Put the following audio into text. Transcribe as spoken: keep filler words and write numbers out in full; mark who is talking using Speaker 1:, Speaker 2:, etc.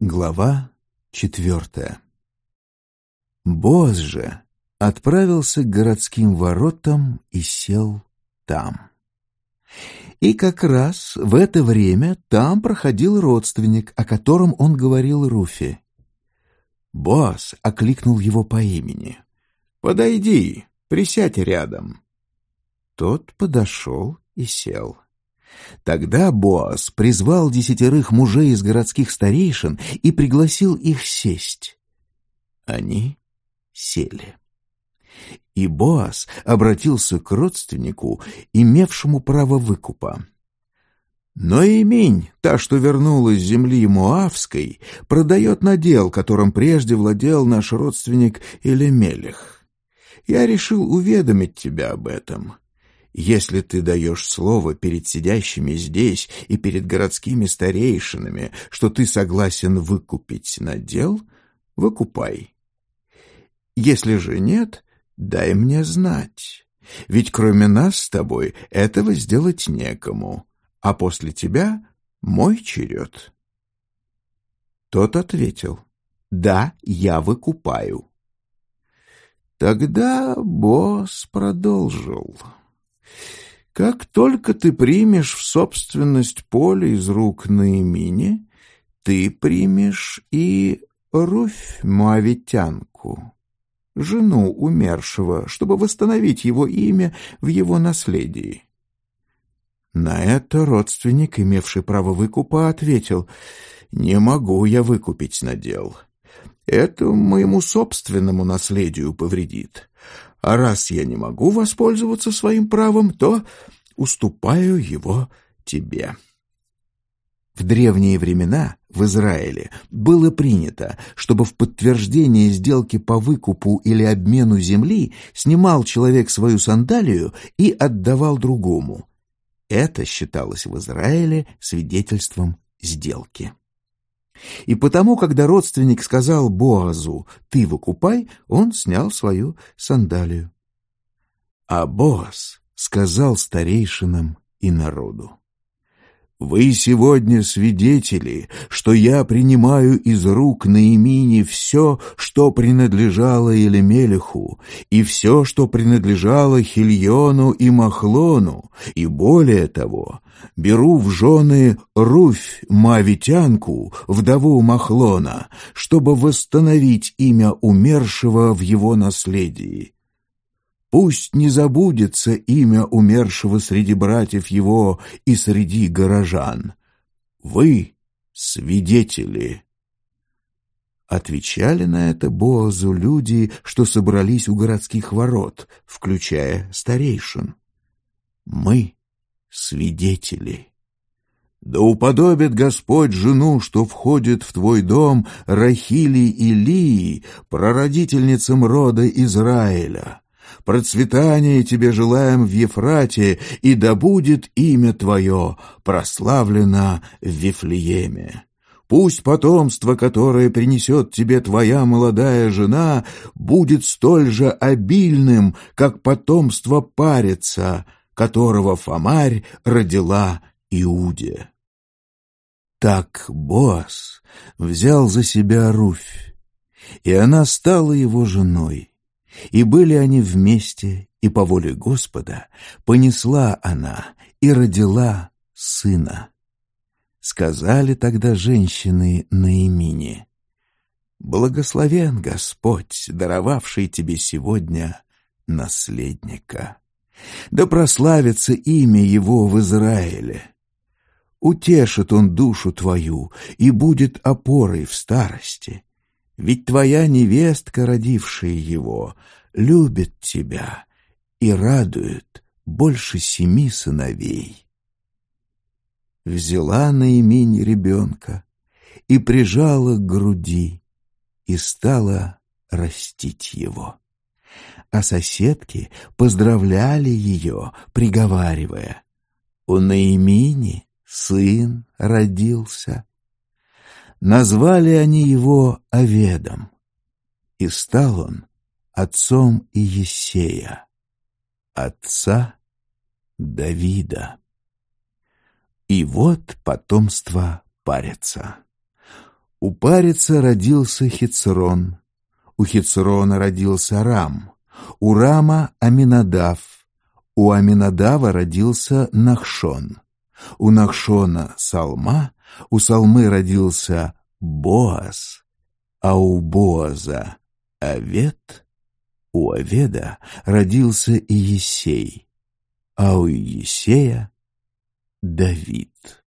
Speaker 1: Глава четвертая. Боаз же отправился к городским воротам и сел там. И как раз в это время там проходил родственник, о котором он говорил Руфе. Боаз окликнул его по имени. «Подойди, присядь рядом». Тот подошел и сел. Тогда Боаз призвал десятерых мужей из городских старейшин и пригласил их сесть. Они сели. И Боаз обратился к родственнику, имевшему право выкупа. «Ноэминь, та, что вернулась с земли Моавской, продает надел, которым прежде владел наш родственник Элемелех. Я решил уведомить тебя об этом. Если ты даешь слово перед сидящими здесь и перед городскими старейшинами, что ты согласен выкупить надел, выкупай. Если же нет, дай мне знать, ведь кроме нас с тобой этого сделать некому, а после тебя мой черед». Тот ответил: «Да, я выкупаю». Тогда Боаз продолжил: «Как только ты примешь в собственность поле из рук Ноэмини, ты примешь и Руфь моавитянку, жену умершего, чтобы восстановить его имя в его наследии». На это родственник, имевший право выкупа, ответил: «Не могу я выкупить надел. Это моему собственному наследию повредит. А раз я не могу воспользоваться своим правом, то уступаю его тебе». В древние времена в Израиле было принято, чтобы в подтверждение сделки по выкупу или обмену земли снимал человек свою сандалию и отдавал другому. Это считалось в Израиле свидетельством сделки. И потому, когда родственник сказал Боазу: «Ты выкупай», он снял свою сандалию. А Боаз сказал старейшинам и народу: «Вы сегодня свидетели, что я принимаю из рук Ноэмини все, что принадлежало Элемелеху, и все, что принадлежало Хильону и Махлону, и более того, беру в жены Руфь моавитянку, вдову Махлона, чтобы восстановить имя умершего в его наследии. Пусть не забудется имя умершего среди братьев его и среди горожан. Вы свидетели». Отвечали на это Боазу люди, что собрались у городских ворот, включая старейшин: «Мы свидетели. Да уподобит Господь жену, что входит в твой дом, Рахили и Лии, прародительницам рода Израиля. Процветания тебе желаем в Ефрате, и да будет имя твое прославлено в Вифлееме. Пусть потомство, которое принесет тебе твоя молодая жена, будет столь же обильным, как потомство парица, которого Фомарь родила Иуде». Так Боаз взял за себя Руфь, и она стала его женой. И были они вместе, и по воле Господа понесла она и родила сына. Сказали тогда женщины Ноэмине: «Благословен Господь, даровавший тебе сегодня наследника. Да прославится имя его в Израиле. Утешит он душу твою и будет опорой в старости. Ведь твоя невестка, родившая его, любит тебя и радует больше семи сыновей». Взяла Ноэминь ребенка и прижала к груди, и стала растить его. А соседки поздравляли ее, приговаривая: «У Ноэмини сын родился». Назвали они его Оведом, и стал он отцом Иессея, отца Давида. И вот потомство парица. У Парица родился Хецрон, у Хецрона родился Рам, у Рама — Аминадав, у Аминадава родился Нахшон, у Нахшона — Салма, у Салмы родился Боаз, а у Боаза — Овед, у Оведа родился Иессей, а у Иессея — Давид.